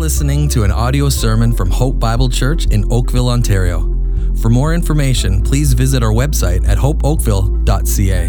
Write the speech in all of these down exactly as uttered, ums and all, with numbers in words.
listening to an audio sermon from Hope Bible Church in Oakville, Ontario. For more information, please visit our website at hope oakville dot c a.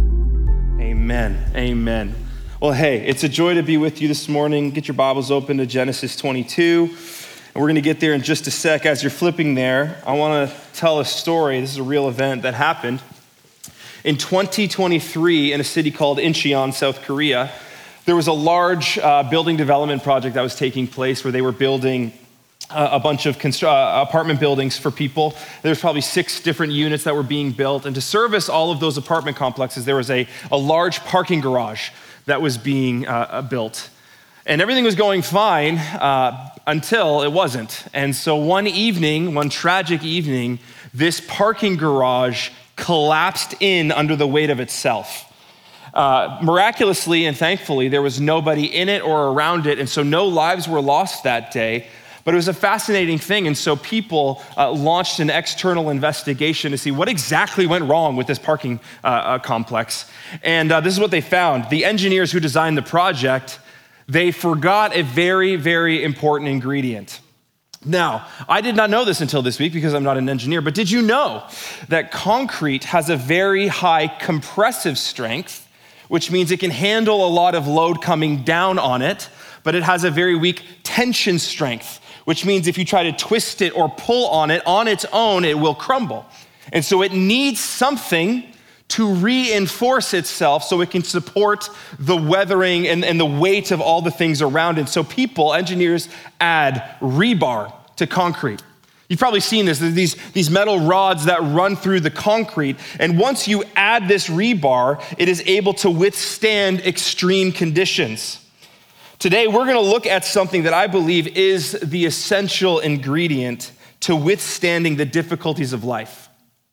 Amen. Amen. Well, hey, it's a joy to be with you this morning. Get your Bibles open to Genesis twenty-two. And we're going to get there in just a sec. As you're flipping there, I want to tell a story. This is a real event that happened. In twenty twenty-three, in a city called Incheon, South Korea, there was a large uh, building development project that was taking place where they were building uh, a bunch of constru- uh, apartment buildings for people. There was probably six different units that were being built. And to service all of those apartment complexes, there was a, a large parking garage that was being uh, built. And everything was going fine uh, until it wasn't. And so one evening, one tragic evening, this parking garage collapsed in under the weight of itself. Uh, miraculously and thankfully, there was nobody in it or around it, and so no lives were lost that day. But it was a fascinating thing, and so people uh, launched an external investigation to see what exactly went wrong with this parking uh, uh, complex. And uh, this is what they found. The engineers who designed the project, they forgot a very, very important ingredient. Now, I did not know this until this week because I'm not an engineer, but did you know that concrete has a very high compressive strength, which means it can handle a lot of load coming down on it, but it has a very weak tension strength, which means if you try to twist it or pull on it on its own, it will crumble. And so it needs something to reinforce itself so it can support the weathering and, and the weight of all the things around it. So people, engineers, add rebar to concrete. You've probably seen this, There's these, these metal rods that run through the concrete. And once you add this rebar, it is able to withstand extreme conditions. Today, we're gonna look at something that I believe is the essential ingredient to withstanding the difficulties of life.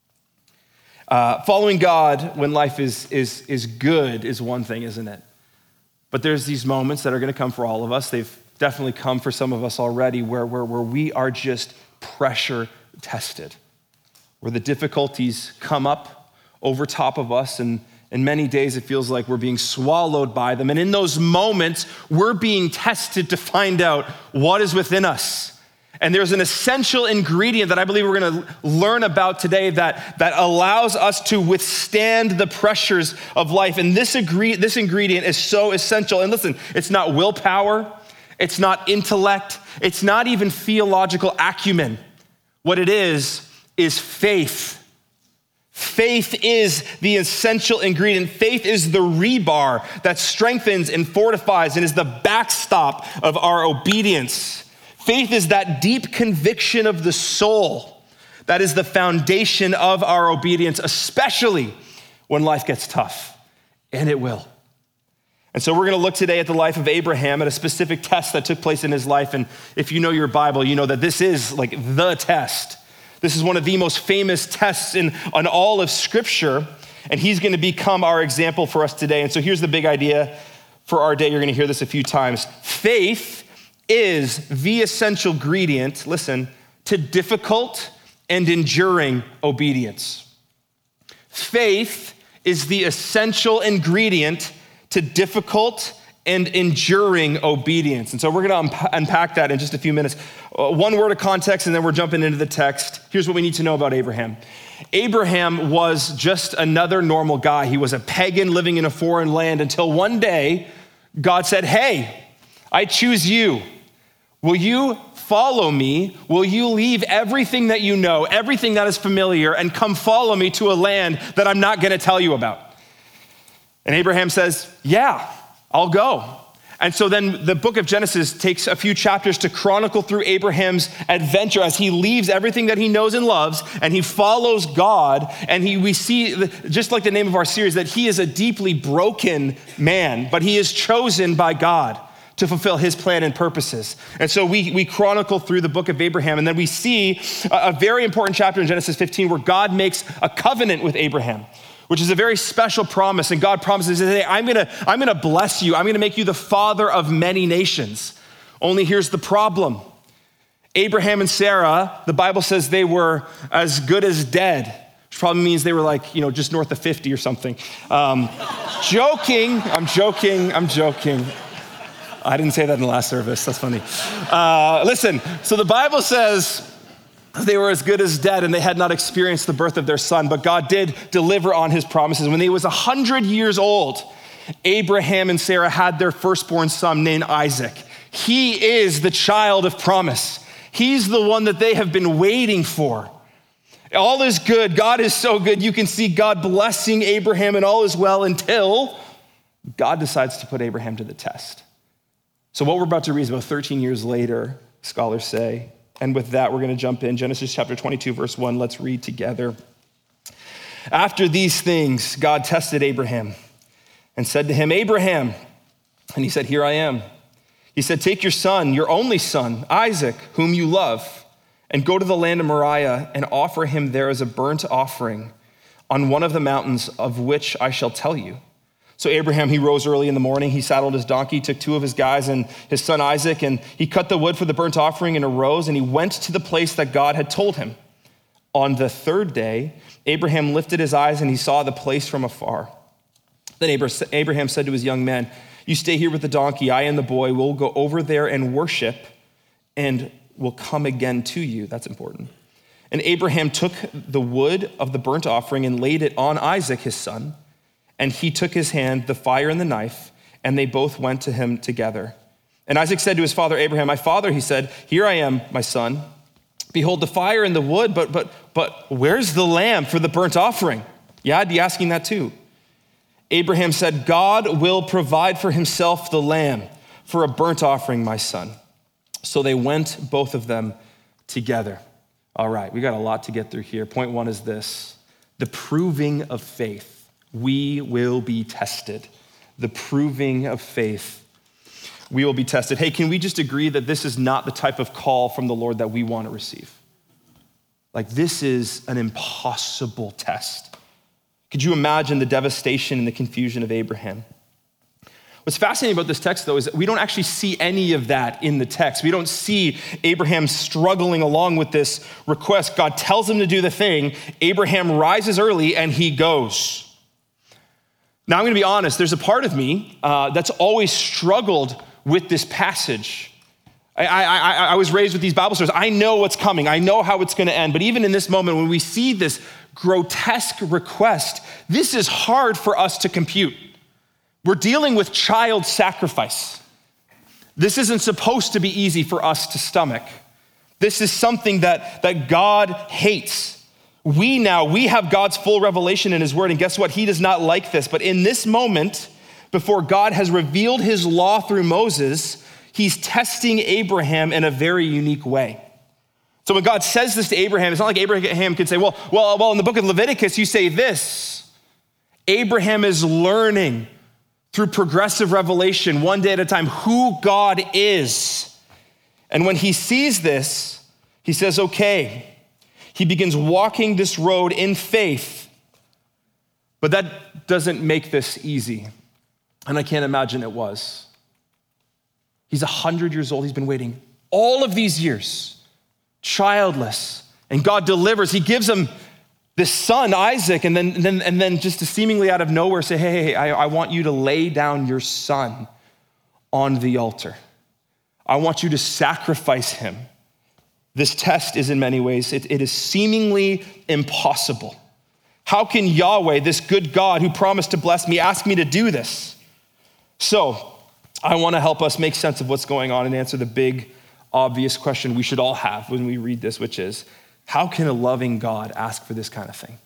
Uh, following God when life is, is, is good is one thing, isn't it? But there's these moments that are gonna come for all of us. They've definitely come for some of us already where, where, where we are just pressure tested, where the difficulties come up over top of us, and in many days it feels like we're being swallowed by them. And in those moments, we're being tested to find out what is within us. And there's an essential ingredient that I believe we're gonna learn about today that, that allows us to withstand the pressures of life. And this, agree, this ingredient is so essential. And listen, it's not willpower, it's not intellect, it's not even theological acumen. What it is, is faith. Faith is the essential ingredient. Faith is the rebar that strengthens and fortifies and is the backstop of our obedience. Faith is that deep conviction of the soul that is the foundation of our obedience, especially when life gets tough, and it will. And so we're gonna look today at the life of Abraham, at a specific test that took place in his life. And if you know your Bible, you know that this is like the test. This is one of the most famous tests in on all of Scripture, and he's gonna become our example for us today. And so here's the big idea for our day. You're gonna hear this a few times. Faith is the essential ingredient, listen, to difficult and enduring obedience. Faith is the essential ingredient to difficult and enduring obedience. And so we're gonna unp- unpack that in just a few minutes. Uh, one word of context, and then we're jumping into the text. Here's what we need to know about Abraham. Abraham was just another normal guy. He was a pagan living in a foreign land until one day, God said, hey, I choose you. Will you follow me? Will you leave everything that you know, everything that is familiar, and come follow me to a land that I'm not gonna tell you about? And Abraham says, yeah, I'll go. And so then the book of Genesis takes a few chapters to chronicle through Abraham's adventure as he leaves everything that he knows and loves, and he follows God. And he, we see, just like the name of our series, that he is a deeply broken man, but he is chosen by God to fulfill his plan and purposes. And so we, we chronicle through the book of Abraham, and then we see a, a very important chapter in Genesis fifteen where God makes a covenant with Abraham, which is a very special promise. And God promises, hey, I'm gonna, I'm gonna bless you. I'm gonna make you the father of many nations. Only here's the problem. Abraham and Sarah, the Bible says they were as good as dead, which probably means they were like, you know, just north of fifty or something. Um, joking, I'm joking, I'm joking. I didn't say that in the last service. That's funny. Uh, listen, so the Bible says they were as good as dead and they had not experienced the birth of their son, but God did deliver on his promises. When he was one hundred years old, Abraham and Sarah had their firstborn son named Isaac. He is the child of promise. He's the one that they have been waiting for. All is good. God is so good. You can see God blessing Abraham and all is well until God decides to put Abraham to the test. So what we're about to read is about thirteen years later, scholars say. And with that, we're going to jump in. Genesis chapter twenty-two, verse one. Let's read together. After these things, God tested Abraham and said to him, Abraham. And he said, here I am. He said, take your son, your only son, Isaac, whom you love, and go to the land of Moriah and offer him there as a burnt offering on one of the mountains of which I shall tell you. So Abraham, he rose early in the morning, he saddled his donkey, took two of his guys and his son Isaac, and he cut the wood for the burnt offering and arose, and he went to the place that God had told him. On the third day, Abraham lifted his eyes and he saw the place from afar. Then Abraham said to his young men, you stay here with the donkey, I and the boy will go over there and worship and will come again to you. That's important. And Abraham took the wood of the burnt offering and laid it on Isaac, his son. And he took his hand, the fire and the knife, and they both went to him together. And Isaac said to his father Abraham, my father, he said, here I am, my son. Behold the fire and the wood, but but but where's the lamb for the burnt offering? Yeah, I'd be asking that too. Abraham said, God will provide for himself the lamb for a burnt offering, my son. So they went, both of them, together. All right, we got a lot to get through here. Point one is this, the proving of faith. We will be tested. The proving of faith. We will be tested. Hey, can we just agree that this is not the type of call from the Lord that we want to receive? Like, this is an impossible test. Could you imagine the devastation and the confusion of Abraham? What's fascinating about this text, though, is that we don't actually see any of that in the text. We don't see Abraham struggling along with this request. God tells him to do the thing. Abraham rises early and he goes. Now, I'm going to be honest, there's a part of me uh, that's always struggled with this passage. I, I, I was raised with these Bible stories. I know what's coming. I know how it's going to end. But even in this moment, when we see this grotesque request, this is hard for us to compute. We're dealing with child sacrifice. This isn't supposed to be easy for us to stomach. This is something that, that God hates. We now, we have God's full revelation in his word, and guess what? He does not like this. But in this moment, before God has revealed his law through Moses, he's testing Abraham in a very unique way. So when God says this to Abraham, it's not like Abraham could say, well, well, well, in the book of Leviticus, you say this. Abraham is learning through progressive revelation, one day at a time, who God is. And when he sees this, he says, okay. He begins walking this road in faith, but that doesn't make this easy. And I can't imagine it was. He's one hundred years old. He's been waiting all of these years, childless, and God delivers. He gives him this son, Isaac, and then, and then, and then just to seemingly out of nowhere say, hey, hey, I, I want you to lay down your son on the altar. I want you to sacrifice him. This test is in many ways, it, it is seemingly impossible. How can Yahweh, this good God who promised to bless me, ask me to do this? So I want to help us make sense of what's going on and answer the big, obvious question we should all have when we read this, which is, how can a loving God ask for this kind of thing?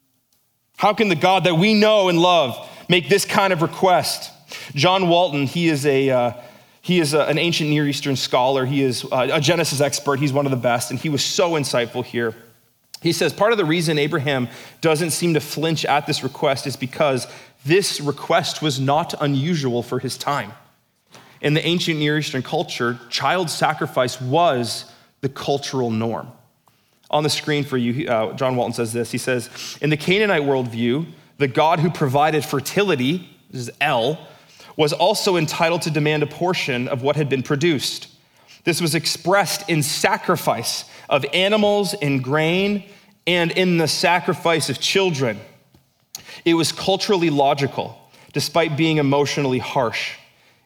How can the God that we know and love make this kind of request? John Walton, he is a... Uh, He is a, an ancient Near Eastern scholar. He is a Genesis expert. He's one of the best, and he was so insightful here. He says part of the reason Abraham doesn't seem to flinch at this request is because this request was not unusual for his time. In the ancient Near Eastern culture, child sacrifice was the cultural norm. On the screen for you, uh, John Walton says this. He says, in the Canaanite worldview, the God who provided fertility, this is El, was also entitled to demand a portion of what had been produced. This was expressed in sacrifice of animals and grain and in the sacrifice of children. It was culturally logical, despite being emotionally harsh.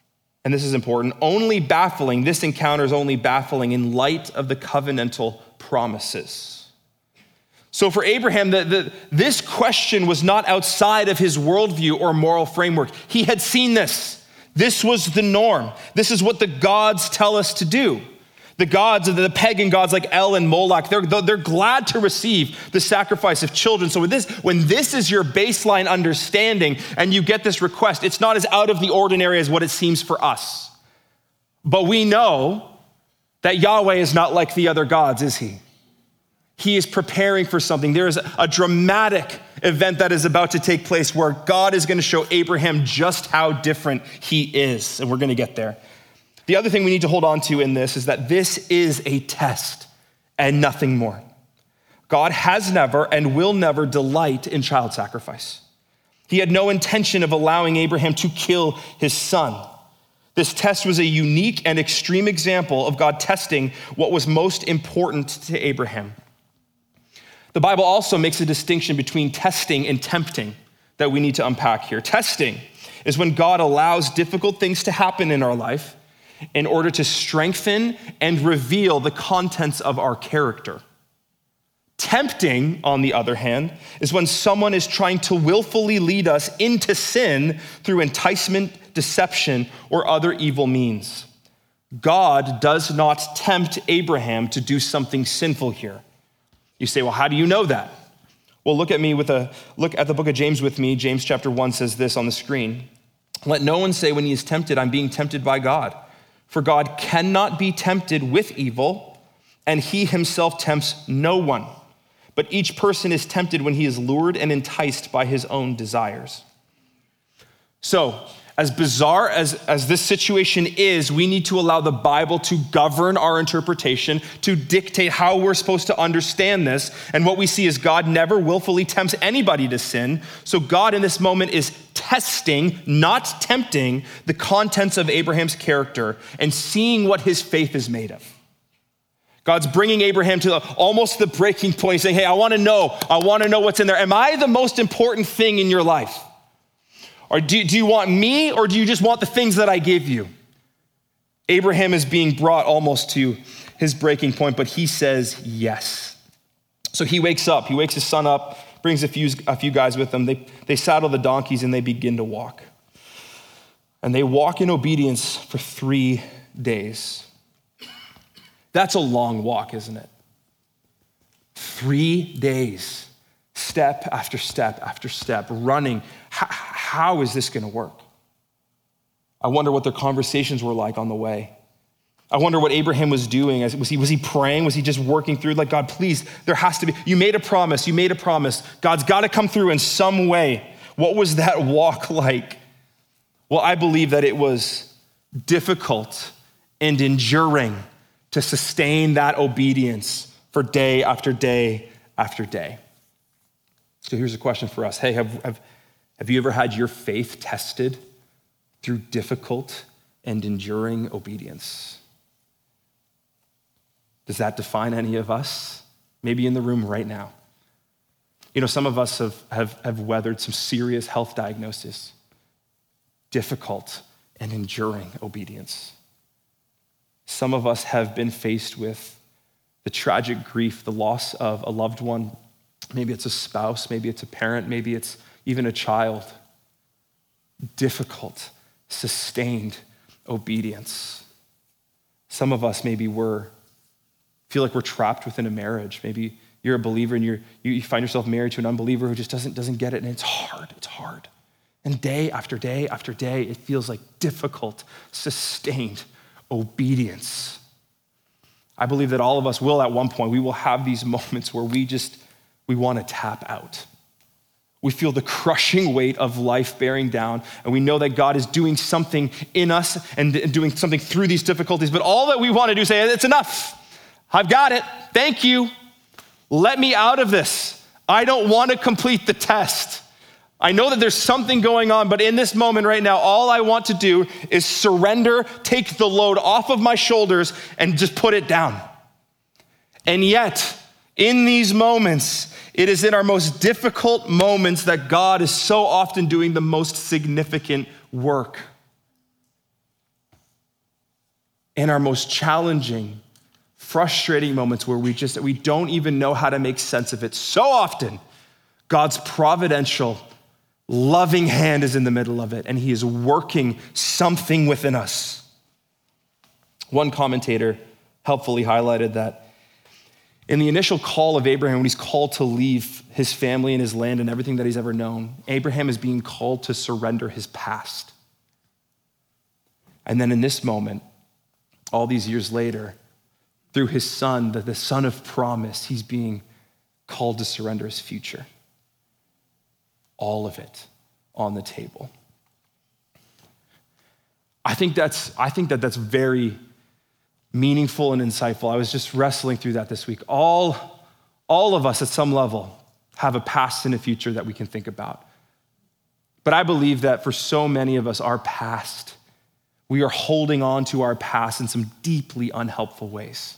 and this is important, only baffling, this encounter is only baffling in light of the covenantal promises. So for Abraham, the, the, this question was not outside of his worldview or moral framework. He had seen this. This was the norm. This is what the gods tell us to do. The gods, the pagan gods like El and Moloch, they're, they're glad to receive the sacrifice of children. So with this, when this is your baseline understanding and you get this request, it's not as out of the ordinary as what it seems for us. But we know that Yahweh is not like the other gods, is he? He is preparing for something. There is a dramatic event that is about to take place where God is going to show Abraham just how different he is. And we're going to get there. The other thing we need to hold on to in this is that this is a test and nothing more. God has never and will never delight in child sacrifice. He had no intention of allowing Abraham to kill his son. This test was a unique and extreme example of God testing what was most important to Abraham. The Bible also makes a distinction between testing and tempting that we need to unpack here. Testing is when God allows difficult things to happen in our life in order to strengthen and reveal the contents of our character. Tempting, on the other hand, is when someone is trying to willfully lead us into sin through enticement, deception, or other evil means. God does not tempt Abraham to do something sinful here. You say, well, how do you know that? Well, look at me with a look at the book of James with me. James chapter one says this on the screen. Let no one say when he is tempted, I'm being tempted by God. For God cannot be tempted with evil, and he himself tempts no one. But each person is tempted when he is lured and enticed by his own desires. So, as bizarre as, as this situation is, we need to allow the Bible to govern our interpretation, to dictate how we're supposed to understand this. And what we see is God never willfully tempts anybody to sin. So God in this moment is testing, not tempting, the contents of Abraham's character and seeing what his faith is made of. God's bringing Abraham to the, almost the breaking point, saying, hey, I want to know, I want to know what's in there. Am I the most important thing in your life? Or do, do you want me, or do you just want the things that I give you? Abraham is being brought almost to his breaking point, but he says yes. So he wakes up, he wakes his son up, brings a few, a few guys with him. They, they saddle the donkeys and they begin to walk. And they walk in obedience for three days. That's a long walk, isn't it? Three days. Step after step after step, running. How, how is this going to work? I wonder what their conversations were like on the way. I wonder what Abraham was doing. Was he, was he praying? Was he just working through? Like, God, please, there has to be, you made a promise, you made a promise. God's got to come through in some way. What was that walk like? Well, I believe that it was difficult and enduring to sustain that obedience for day after day after day. So here's a question for us. Hey, have, have, have you ever had your faith tested through difficult and enduring obedience? Does that define any of us? Maybe in the room right now. You know, some of us have, have, have weathered some serious health diagnoses. Difficult and enduring obedience. Some of us have been faced with the tragic grief, the loss of a loved one. Maybe it's a spouse, maybe it's a parent, maybe it's even a child. Difficult, sustained obedience. Some of us maybe we're, feel like we're trapped within a marriage. Maybe you're a believer and you're, you find yourself married to an unbeliever who just doesn't, doesn't get it, and it's hard, it's hard. And day after day after day, it feels like difficult, sustained obedience. I believe that all of us will at one point, we will have these moments where we just, we want to tap out. We feel the crushing weight of life bearing down, and we know that God is doing something in us and doing something through these difficulties, but all that we want to do is say, it's enough. I've got it. Thank you. Let me out of this. I don't want to complete the test. I know that there's something going on, but in this moment right now, all I want to do is surrender, take the load off of my shoulders, and just put it down. And yet, in these moments, it is in our most difficult moments that God is so often doing the most significant work. in our most challenging, frustrating moments where we just, we don't even know how to make sense of it. So often, God's providential, loving hand is in the middle of it, and he is working something within us. One commentator helpfully highlighted that in the initial call of Abraham, when he's called to leave his family and his land and everything that he's ever known, Abraham is being called to surrender his past. And then in this moment, all these years later, through his son, the, the son of promise, he's being called to surrender his future. All of it on the table. I think that's, I think that that's very meaningful and insightful. I was just wrestling through that this week. All, all of us at some level have a past and a future that we can think about. But I believe that for so many of us, our past, we are holding on to our past in some deeply unhelpful ways.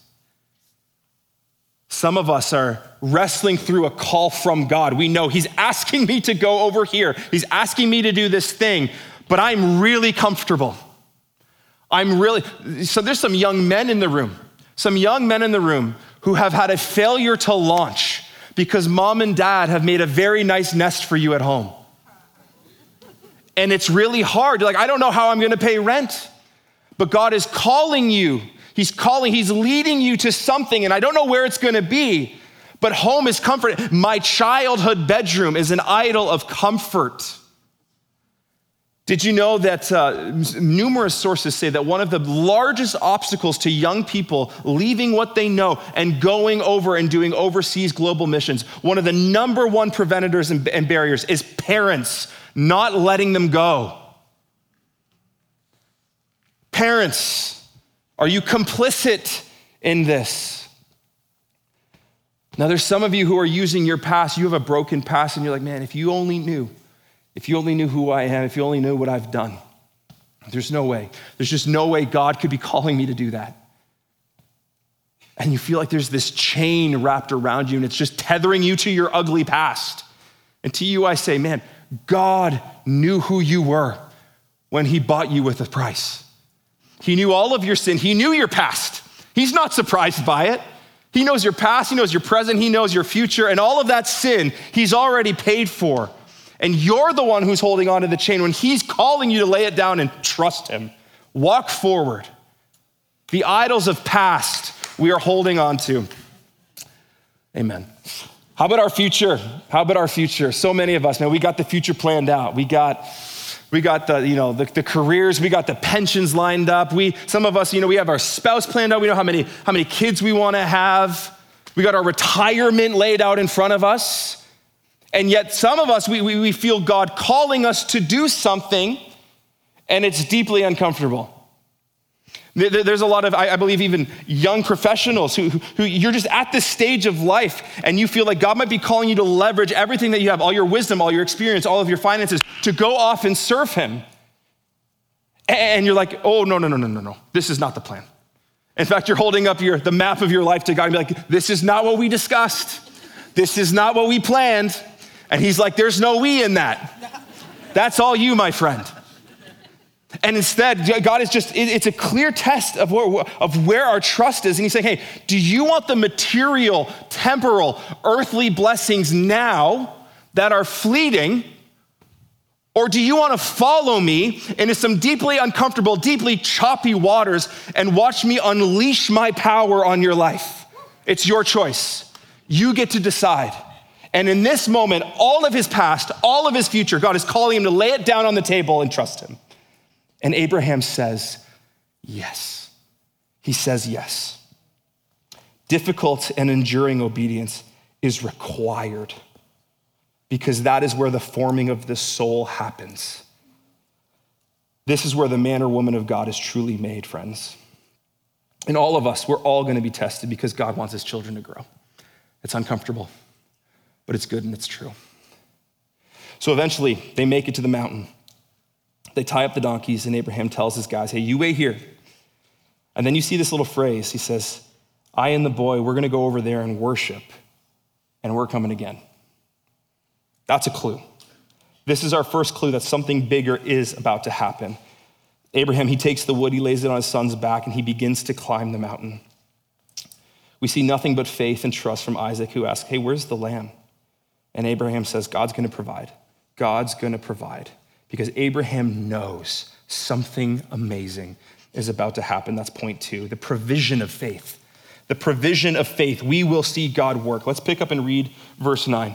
Some of us are wrestling through a call from God. We know he's asking me to go over here. He's asking me to do this thing, but I'm really comfortable. I'm really, so there's some young men in the room, some young men in the room who have had a failure to launch because mom and dad have made a very nice nest for you at home. And it's really hard. You're like, I don't know how I'm gonna pay rent, but God is calling you. He's calling, he's leading you to something, and I don't know where it's gonna be, but home is comfort. My childhood bedroom is an idol of comfort. Did you know that uh, numerous sources say that one of the largest obstacles to young people leaving what they know and going over and doing overseas global missions, one of the number one preventers and, and barriers is parents not letting them go. Parents, are you complicit in this? Now, there's some of you who are using your past. You have a broken past, and you're like, man, if you only knew, if you only knew who I am, if you only knew what I've done. There's no way. There's just no way God could be calling me to do that. And you feel like there's this chain wrapped around you, and it's just tethering you to your ugly past. And to you, I say, man, God knew who you were when he bought you with a price. He knew all of your sin. He knew your past. He's not surprised by it. He knows your past. He knows your present. He knows your future. And all of that sin, he's already paid for. And you're the one who's holding on to the chain when he's calling you to lay it down and trust him. Walk forward. The idols of past we are holding on to. Amen. How about our future? How about our future? So many of us, man, we got the future planned out. We got, we got the, you know, the, the careers. We got the pensions lined up. We, some of us, you know, we have our spouse planned out. We know how many, how many kids we want to have. We got our retirement laid out in front of us. And yet some of us, we, we, we feel God calling us to do something, and it's deeply uncomfortable. There's a lot of, I believe, even young professionals who, who you're just at this stage of life, and you feel like God might be calling you to leverage everything that you have, all your wisdom, all your experience, all of your finances, to go off and serve him. And you're like, oh, no, no, no, no, no, no. This is not the plan. In fact, you're holding up your the map of your life to God and be like, this is not what we discussed. This is not what we planned. And he's like, there's no we in that. That's all you, my friend. And instead, God is just, it's a clear test of where, of where our trust is. And he's saying, hey, do you want the material, temporal, earthly blessings now that are fleeting? Or do you want to follow me into some deeply uncomfortable, deeply choppy waters and watch me unleash my power on your life? It's your choice. You get to decide. And in this moment, all of his past, all of his future, God is calling him to lay it down on the table and trust him. And Abraham says, yes. He says yes. Difficult and enduring obedience is required because that is where the forming of the soul happens. This is where the man or woman of God is truly made, friends. And all of us, we're all going to be tested because God wants his children to grow. It's uncomfortable, but it's good and it's true. So eventually, they make it to the mountain. They tie up the donkeys, and Abraham tells his guys, hey, you wait here. And then you see this little phrase. He says, I and the boy, we're going to go over there and worship, and we're coming again. That's a clue. This is our first clue that something bigger is about to happen. Abraham, he takes the wood, he lays it on his son's back, and he begins to climb the mountain. We see nothing but faith and trust from Isaac, who asks, hey, where's the lamb? And Abraham says, God's gonna provide. God's gonna provide. Because Abraham knows something amazing is about to happen. That's point two, the provision of faith. The provision of faith. We will see God work. Let's pick up and read verse nine.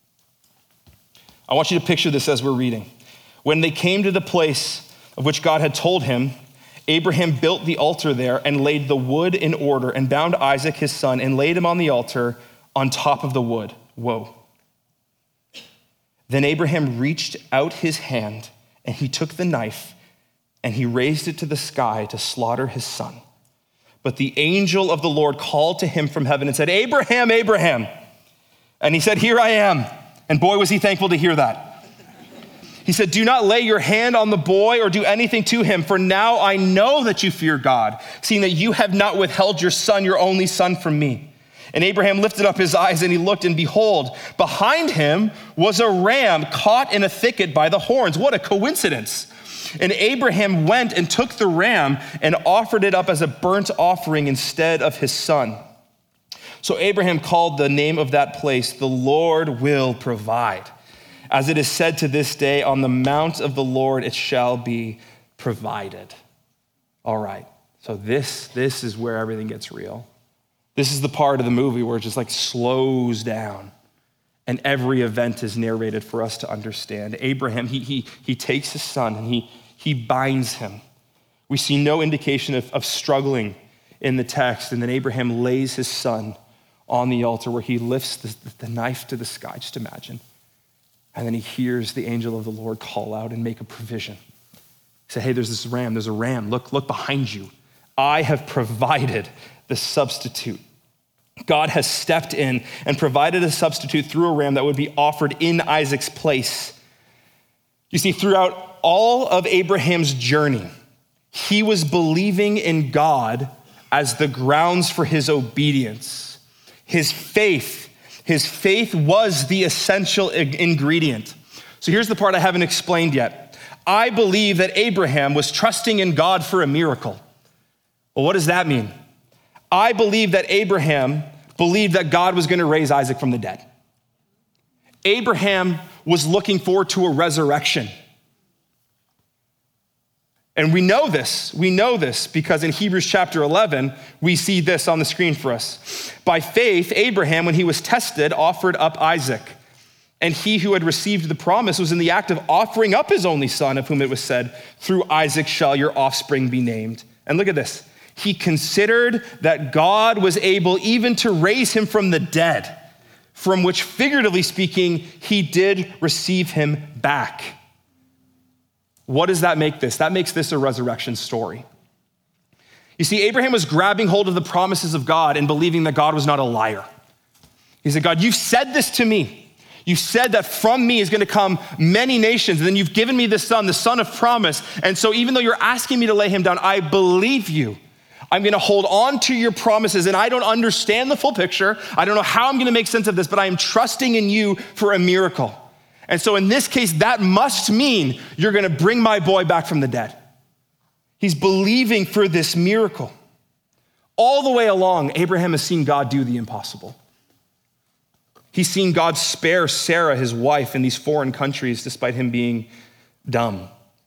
I want you to picture this as we're reading. When they came to the place of which God had told him, Abraham built the altar there and laid the wood in order and bound Isaac his son and laid him on the altar on top of the wood. Whoa. Then Abraham reached out his hand and he took the knife and he raised it to the sky to slaughter his son. But the angel of the Lord called to him from heaven and said, Abraham, Abraham. And he said, here I am. And boy, was he thankful to hear that. He said, do not lay your hand on the boy or do anything to him, for now I know that you fear God, seeing that you have not withheld your son, your only son, from me. And Abraham lifted up his eyes and he looked, and behold, behind him was a ram caught in a thicket by the horns. What a coincidence. And Abraham went and took the ram and offered it up as a burnt offering instead of his son. So Abraham called the name of that place, the Lord will provide. As it is said to this day, on the mount of the Lord it shall be provided. All right, so this, this is where everything gets real. This is the part of the movie where it just like slows down and every event is narrated for us to understand. Abraham, he, he, he takes his son and he, he binds him. We see no indication of, of struggling in the text. And then Abraham lays his son on the altar where he lifts the, the knife to the sky. Just imagine. And then he hears the angel of the Lord call out and make a provision. Say, hey, there's this ram, there's a ram. Look, look behind you. I have provided the substitute. God has stepped in and provided a substitute through a ram that would be offered in Isaac's place. You see, throughout all of Abraham's journey, he was believing in God as the grounds for his obedience. His faith His faith was the essential ingredient. So here's the part I haven't explained yet. I believe that Abraham was trusting in God for a miracle. Well, what does that mean? I believe that Abraham believed that God was going to raise Isaac from the dead. Abraham was looking forward to a resurrection. And we know this, we know this because in Hebrews chapter eleven, we see this on the screen for us. By faith, Abraham, when he was tested, offered up Isaac. And he who had received the promise was in the act of offering up his only son, of whom it was said, through Isaac shall your offspring be named. And look at this. He considered that God was able even to raise him from the dead, from which, figuratively speaking, he did receive him back. What does that make this? That makes this a resurrection story. You see, Abraham was grabbing hold of the promises of God and believing that God was not a liar. He said, God, you've said this to me. You said that from me is going to come many nations, and then you've given me the son, the son of promise. And so even though you're asking me to lay him down, I believe you. I'm going to hold on to your promises, and I don't understand the full picture. I don't know how I'm going to make sense of this, but I am trusting in you for a miracle. And so in this case, that must mean you're going to bring my boy back from the dead. He's believing for this miracle. All the way along, Abraham has seen God do the impossible. He's seen God spare Sarah, his wife, in these foreign countries, despite him being dumb.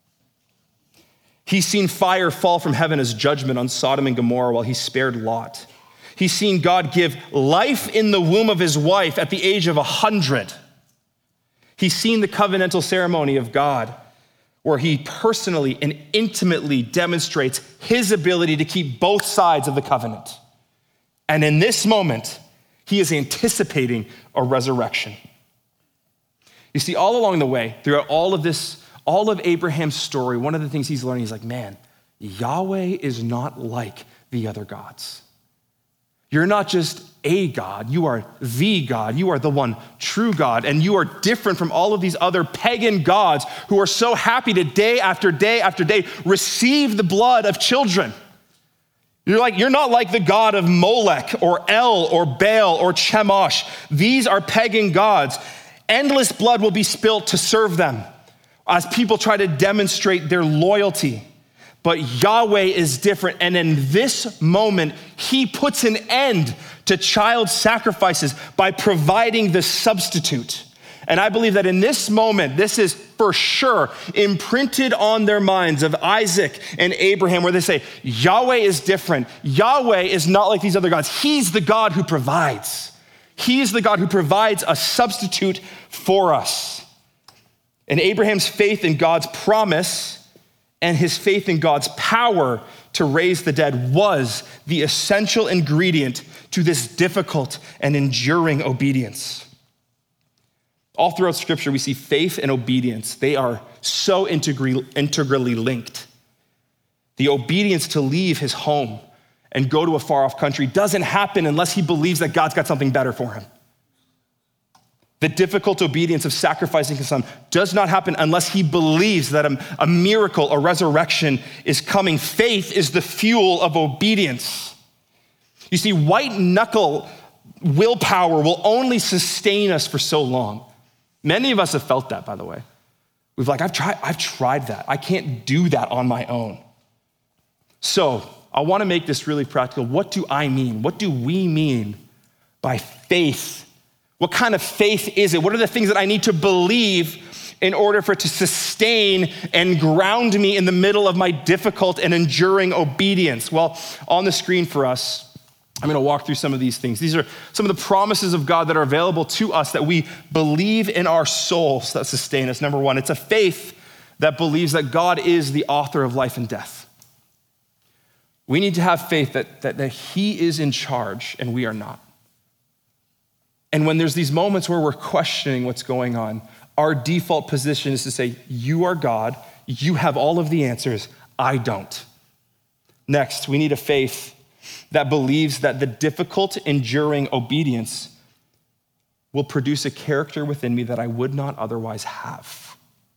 He's seen fire fall from heaven as judgment on Sodom and Gomorrah while he spared Lot. He's seen God give life in the womb of his wife at the age of a hundred. He's seen the covenantal ceremony of God, where he personally and intimately demonstrates his ability to keep both sides of the covenant. And in this moment, he is anticipating a resurrection. You see, all along the way, throughout all of this, all of Abraham's story, one of the things he's learning, he's like, man, Yahweh is not like the other gods. You're not just a God, you are the God. You are the one true God, and you are different from all of these other pagan gods who are so happy to day after day after day receive the blood of children. You're like, you're not like the God of Molech or El or Baal or Chemosh. These are pagan gods. Endless blood will be spilt to serve them as people try to demonstrate their loyalty. But Yahweh is different. And in this moment, he puts an end to child sacrifices by providing the substitute. And I believe that in this moment, this is for sure imprinted on their minds of Isaac and Abraham, where they say, Yahweh is different. Yahweh is not like these other gods. He's the God who provides. He's the God who provides a substitute for us. And Abraham's faith in God's promise and his faith in God's power to raise the dead was the essential ingredient to this difficult and enduring obedience. All throughout Scripture, we see faith and obedience. They are so integrally, integrally linked. The obedience to leave his home and go to a far-off country doesn't happen unless he believes that God's got something better for him. The difficult obedience of sacrificing his son does not happen unless he believes that a, a miracle, a resurrection is coming. Faith is the fuel of obedience. You see, white knuckle willpower will only sustain us for so long. Many of us have felt that, by the way. We've like, I've tried, I've tried that. I can't do that on my own. So I want to make this really practical. What do I mean? What do we mean by faith? What kind of faith is it? What are the things that I need to believe in order for it to sustain and ground me in the middle of my difficult and enduring obedience? Well, on the screen for us, I'm going to walk through some of these things. These are some of the promises of God that are available to us that we believe in our souls that sustain us. Number one, it's a faith that believes that God is the author of life and death. We need to have faith that, that, that he is in charge and we are not. And when there's these moments where we're questioning what's going on, our default position is to say, you are God, you have all of the answers, I don't. Next, we need a faith that believes that the difficult, enduring obedience will produce a character within me that I would not otherwise have.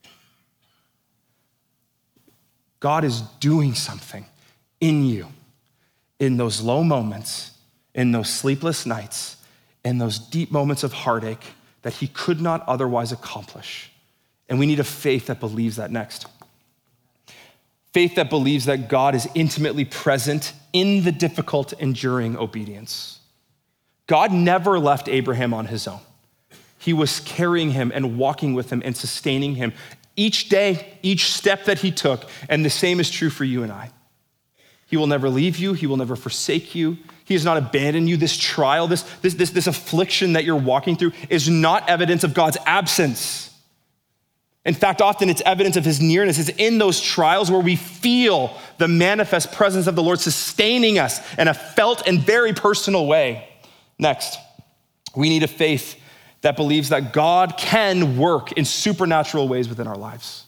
God is doing something in you in those low moments, in those sleepless nights, in those deep moments of heartache that he could not otherwise accomplish. And we need a faith that believes that. Next. Faith that believes that God is intimately present in the difficult, enduring obedience. God never left Abraham on his own. He was carrying him and walking with him and sustaining him each day, each step that he took. And the same is true for you and I. He will never leave you. He will never forsake you. He has not abandoned you. This trial, this, this, this, this affliction that you're walking through is not evidence of God's absence. In fact, often it's evidence of his nearness. It's in those trials where we feel the manifest presence of the Lord sustaining us in a felt and very personal way. Next, we need a faith that believes that God can work in supernatural ways within our lives.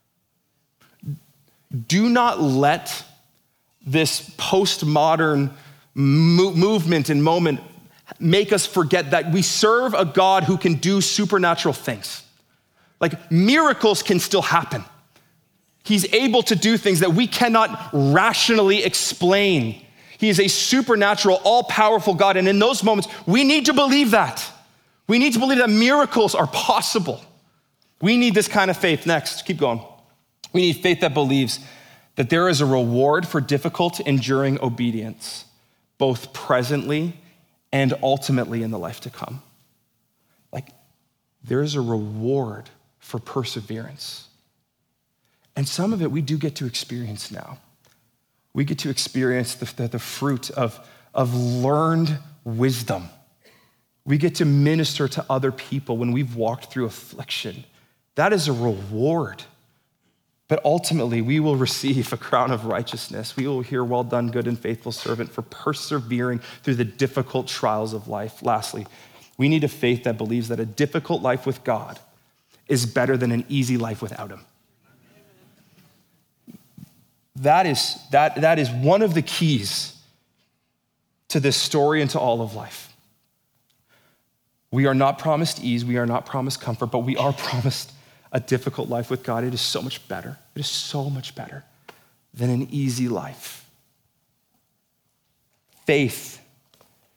Do not let this postmodern mo- movement and moment make us forget that we serve a God who can do supernatural things. Like miracles can still happen. He's able to do things that we cannot rationally explain. He is a supernatural, all-powerful God. And in those moments, we need to believe that. We need to believe that miracles are possible. We need this kind of faith. Next, keep going. We need faith that believes that there is a reward for difficult, enduring obedience, both presently and ultimately in the life to come. Like, there is a reward for perseverance. And some of it we do get to experience now. We get to experience the, the, the fruit of, of learned wisdom. We get to minister to other people when we've walked through affliction. That is a reward. But ultimately, we will receive a crown of righteousness. We will hear, well done, good and faithful servant, for persevering through the difficult trials of life. Lastly, we need a faith that believes that a difficult life with God is better than an easy life without him. That is, that, that is one of the keys to this story and to all of life. We are not promised ease, we are not promised comfort, but we are promised a difficult life with God. It is so much better. It is so much better than an easy life. Faith.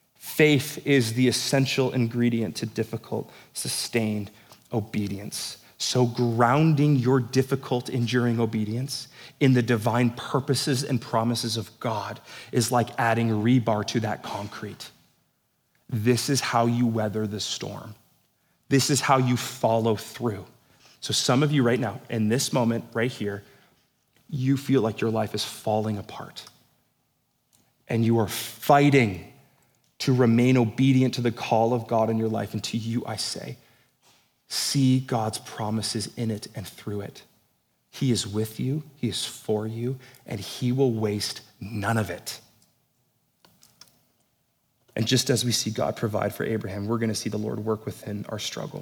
Faith is the essential ingredient to difficult, sustained obedience. So grounding your difficult, enduring obedience in the divine purposes and promises of God is like adding rebar to that concrete. This is how you weather the storm. This is how you follow through. So some of you right now, in this moment right here, you feel like your life is falling apart. And you are fighting to remain obedient to the call of God in your life. And to you, I say, see God's promises in it and through it. He is with you, he is for you, and he will waste none of it. And just as we see God provide for Abraham, we're gonna see the Lord work within our struggle.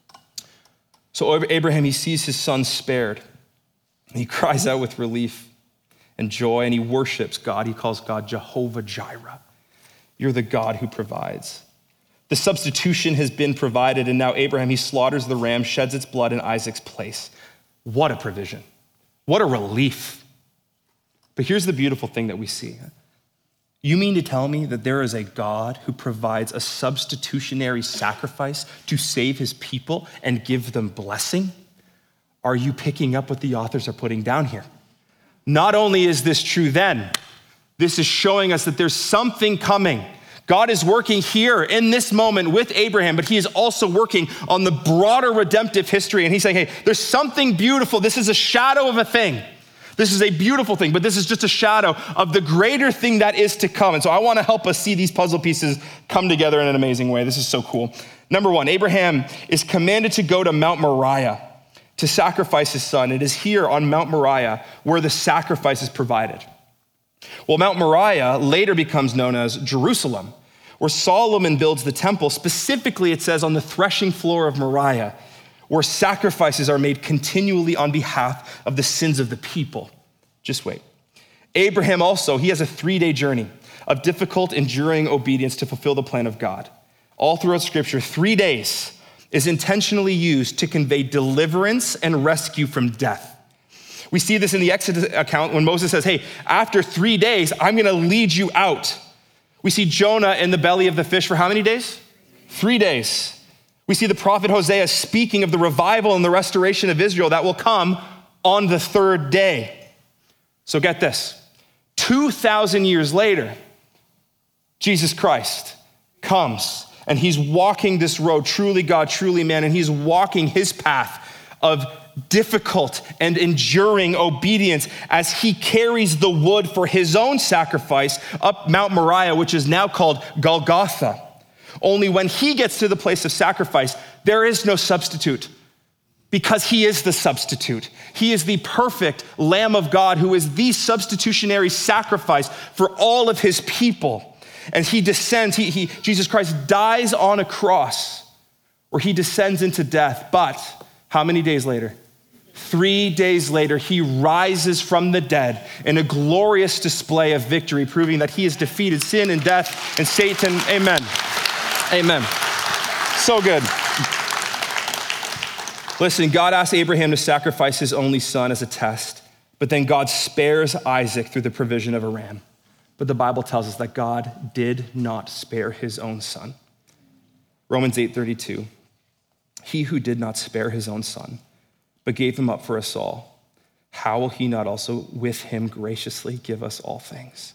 So Abraham, he sees his son spared, and he cries out with relief and joy, and he worships God. He calls God Jehovah Jireh. You're the God who provides. The substitution has been provided, and now Abraham, he slaughters the ram, sheds its blood in Isaac's place. What a provision. What a relief. But here's the beautiful thing that we see. You mean to tell me that there is a God who provides a substitutionary sacrifice to save his people and give them blessing? Are you picking up what the authors are putting down here? Not only is this true then, this is showing us that there's something coming. God is working here in this moment with Abraham, but he is also working on the broader redemptive history. And he's saying, hey, there's something beautiful. This is a shadow of a thing. This is a beautiful thing, but this is just a shadow of the greater thing that is to come. And so I want to help us see these puzzle pieces come together in an amazing way. This is so cool. Number one, Abraham is commanded to go to Mount Moriah to sacrifice his son. It is here on Mount Moriah where the sacrifice is provided. Well, Mount Moriah later becomes known as Jerusalem, where Solomon builds the temple. Specifically, it says on the threshing floor of Moriah, where sacrifices are made continually on behalf of the sins of the people. Just wait. Abraham also, he has a three-day journey of difficult, enduring obedience to fulfill the plan of God. All throughout Scripture, three days is intentionally used to convey deliverance and rescue from death. We see this in the Exodus account when Moses says, hey, after three days, I'm gonna lead you out. We see Jonah in the belly of the fish for how many days? Three days. We see the prophet Hosea speaking of the revival and the restoration of Israel that will come on the third day. So get this, two thousand years later, Jesus Christ comes and he's walking this road, truly God, truly man, and he's walking his path of difficult and enduring obedience as he carries the wood for his own sacrifice up Mount Moriah, which is now called Golgotha. Only when he gets to the place of sacrifice, there is no substitute because he is the substitute. He is the perfect Lamb of God who is the substitutionary sacrifice for all of his people. And he descends, he, he, Jesus Christ dies on a cross where he descends into death. But how many days later? Three days later, he rises from the dead in a glorious display of victory, proving that he has defeated sin and death and Satan. Amen. Amen. So good. Listen, God asked Abraham to sacrifice his only son as a test, but then God spares Isaac through the provision of a ram. But the Bible tells us that God did not spare his own son. Romans eight thirty-two, he who did not spare his own son, but gave him up for us all, how will he not also with him graciously give us all things?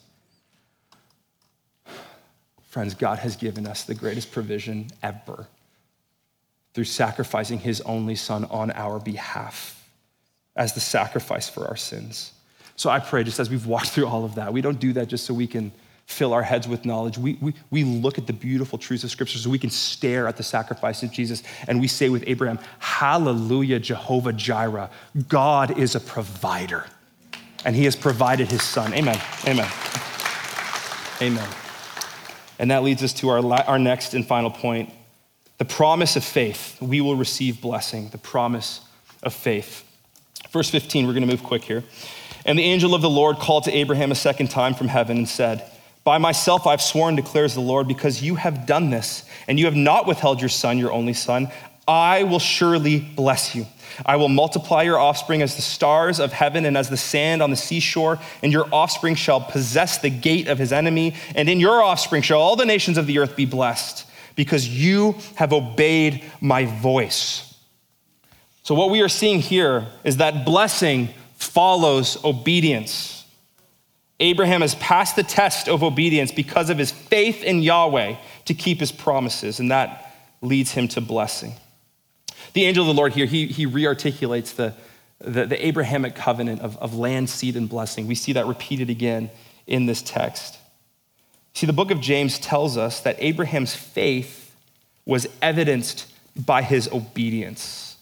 Friends, God has given us the greatest provision ever through sacrificing his only son on our behalf as the sacrifice for our sins. So I pray, just as we've walked through all of that, we don't do that just so we can fill our heads with knowledge. We, we, we look at the beautiful truths of Scripture so we can stare at the sacrifice of Jesus, and we say with Abraham, hallelujah, Jehovah Jireh. God is a provider, and he has provided his son. Amen, amen, amen. And that leads us to our, our next and final point, the promise of faith. We will receive blessing, the promise of faith. Verse fifteen, we're gonna move quick here. And the angel of the Lord called to Abraham a second time from heaven and said, by myself I've sworn, declares the Lord, because you have done this, and you have not withheld your son, your only son, I will surely bless you. I will multiply your offspring as the stars of heaven and as the sand on the seashore, and your offspring shall possess the gate of his enemy, and in your offspring shall all the nations of the earth be blessed, because you have obeyed my voice. So what we are seeing here is that blessing follows obedience. Abraham has passed the test of obedience because of his faith in Yahweh to keep his promises, and that leads him to blessing. The angel of the Lord here, he, he re-articulates the, the, the Abrahamic covenant of, of land, seed, and blessing. We see that repeated again in this text. See, the book of James tells us that Abraham's faith was evidenced by his obedience.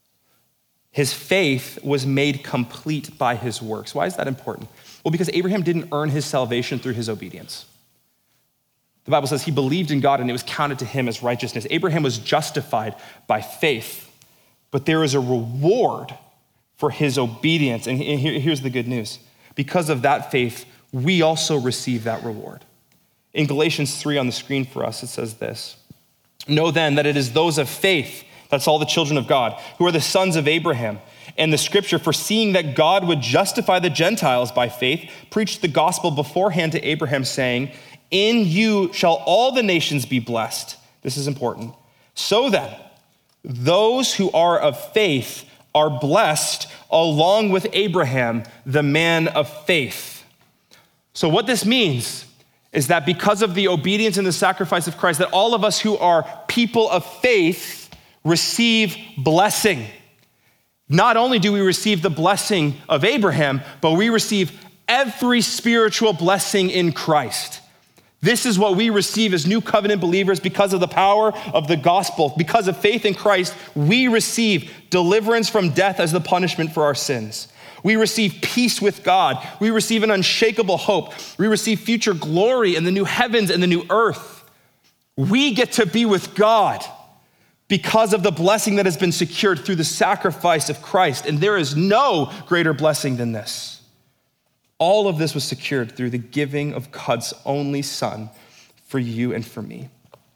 His faith was made complete by his works. Why is that important? Well, because Abraham didn't earn his salvation through his obedience. The Bible says he believed in God and it was counted to him as righteousness. Abraham was justified by faith, but there is a reward for his obedience. And here's the good news. Because of that faith, we also receive that reward. In Galatians three on the screen for us, it says this: "Know then that it is those of faith," that's all the children of God, "who are the sons of Abraham. And the scripture, foreseeing that God would justify the Gentiles by faith, preached the gospel beforehand to Abraham, saying, 'In you shall all the nations be blessed.'" This is important. "So then, those who are of faith are blessed along with Abraham, the man of faith." So what this means is that because of the obedience and the sacrifice of Christ, that all of us who are people of faith receive blessing. Not only do we receive the blessing of Abraham, but we receive every spiritual blessing in Christ. This is what we receive as new covenant believers because of the power of the gospel. Because of faith in Christ, we receive deliverance from death as the punishment for our sins. We receive peace with God. We receive an unshakable hope. We receive future glory in the new heavens and the new earth. We get to be with God because of the blessing that has been secured through the sacrifice of Christ. And there is no greater blessing than this. All of this was secured through the giving of God's only Son for you and for me.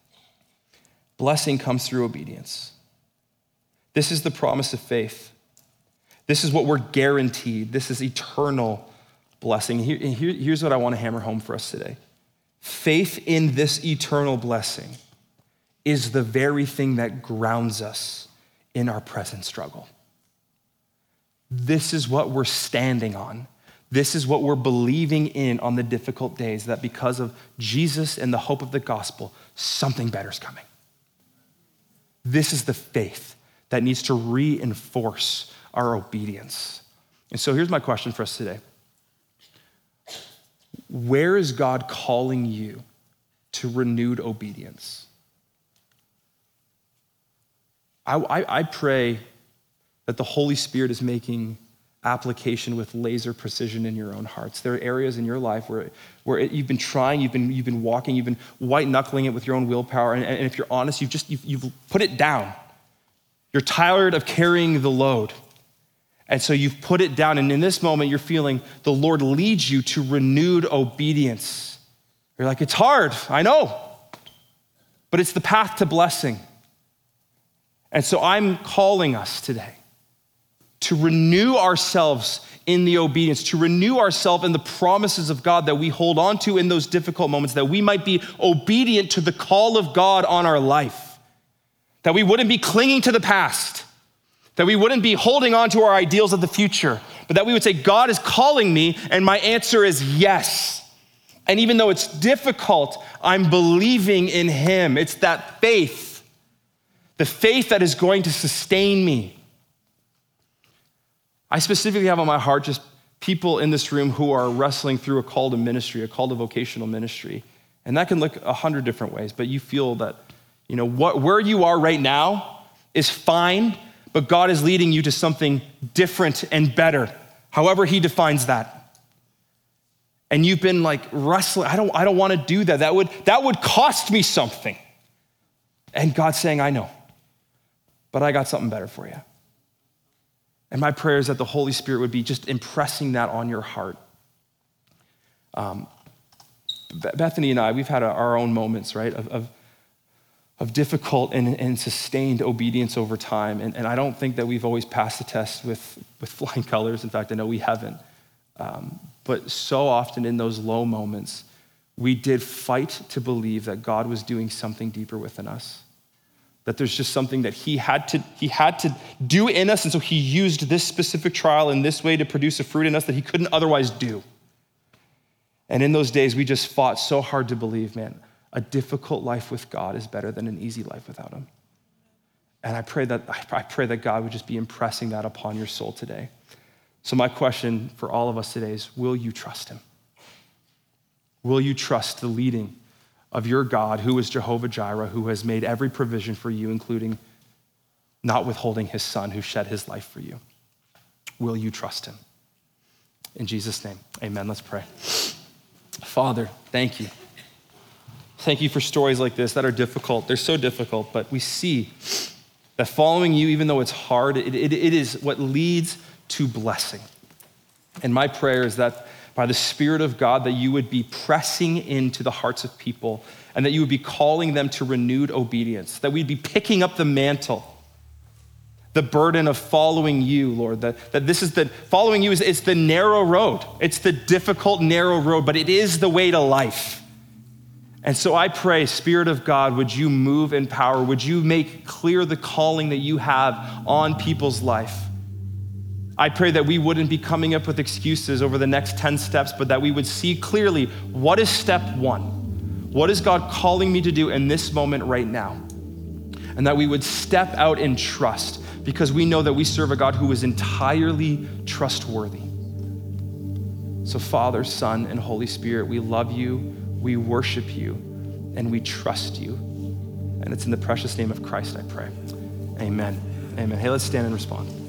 Blessing comes through obedience. This is the promise of faith. This is what we're guaranteed. This is eternal blessing. Here, here, here's what I want to hammer home for us today. Faith in this eternal blessing is the very thing that grounds us in our present struggle. This is what we're standing on. This is what we're believing in on the difficult days, that because of Jesus and the hope of the gospel, something better is coming. This is the faith that needs to reinforce our obedience. And so here's my question for us today. Where is God calling you to renewed obedience? I, I, I pray that the Holy Spirit is making application with laser precision in your own hearts. There are areas in your life where, where it, you've been trying, you've been, you've been walking, you've been white knuckling it with your own willpower, and, and if you're honest, you've just you've, you've put it down. You're tired of carrying the load. And so you've put it down, and in this moment, you're feeling the Lord leads you to renewed obedience. You're like, it's hard, I know, but it's the path to blessing. And so I'm calling us today to renew ourselves in the obedience, to renew ourselves in the promises of God that we hold on to in those difficult moments, that we might be obedient to the call of God on our life, that we wouldn't be clinging to the past, that we wouldn't be holding on to our ideals of the future, but that we would say, God is calling me, and my answer is yes. And even though it's difficult, I'm believing in him. It's that faith, the faith that is going to sustain me. I specifically have on my heart just people in this room who are wrestling through a call to ministry, a call to vocational ministry. And that can look a hundred different ways, but you feel that, you know, what, where you are right now is fine, but God is leading you to something different and better, however he defines that. And you've been like wrestling, I don't, I don't want to do that. That would, that would cost me something. And God's saying, I know, but I got something better for you. And my prayer is that the Holy Spirit would be just impressing that on your heart. Um, Bethany and I, we've had our own moments, right, of, of of difficult and, and sustained obedience over time. And, and I don't think that we've always passed the test with, with flying colors. In fact, I know we haven't. Um, but so often in those low moments, we did fight to believe that God was doing something deeper within us. that there's just something that he had to he had to do in us, and so he used this specific trial in this way to produce a fruit in us that he couldn't otherwise do. And in those days, we just fought so hard to believe, man, a difficult life with God is better than an easy life without him. And I pray that I pray that God would just be impressing that upon your soul today. So my question for all of us today is, will you trust him? Will you trust the leading of your God, who is Jehovah Jireh, who has made every provision for you, including not withholding his son who shed his life for you? Will you trust him? In Jesus' name, amen. Let's pray. Father, thank you. Thank you for stories like this that are difficult. They're so difficult, but we see that following you, even though it's hard, it, it, it is what leads to blessing. And my prayer is that by the Spirit of God, that you would be pressing into the hearts of people and that you would be calling them to renewed obedience, that we'd be picking up the mantle, the burden of following you, Lord, that, that this is the, following you is it's the narrow road. It's the difficult, narrow road, but it is the way to life. And so I pray, Spirit of God, would you move in power? Would you make clear the calling that you have on people's life? I pray that we wouldn't be coming up with excuses over the next ten steps, but that we would see clearly, what is step one? What is God calling me to do in this moment right now? And that we would step out in trust, because we know that we serve a God who is entirely trustworthy. So Father, Son, and Holy Spirit, we love you, we worship you, and we trust you. And it's in the precious name of Christ I pray. Amen. Amen. Hey, let's stand and respond.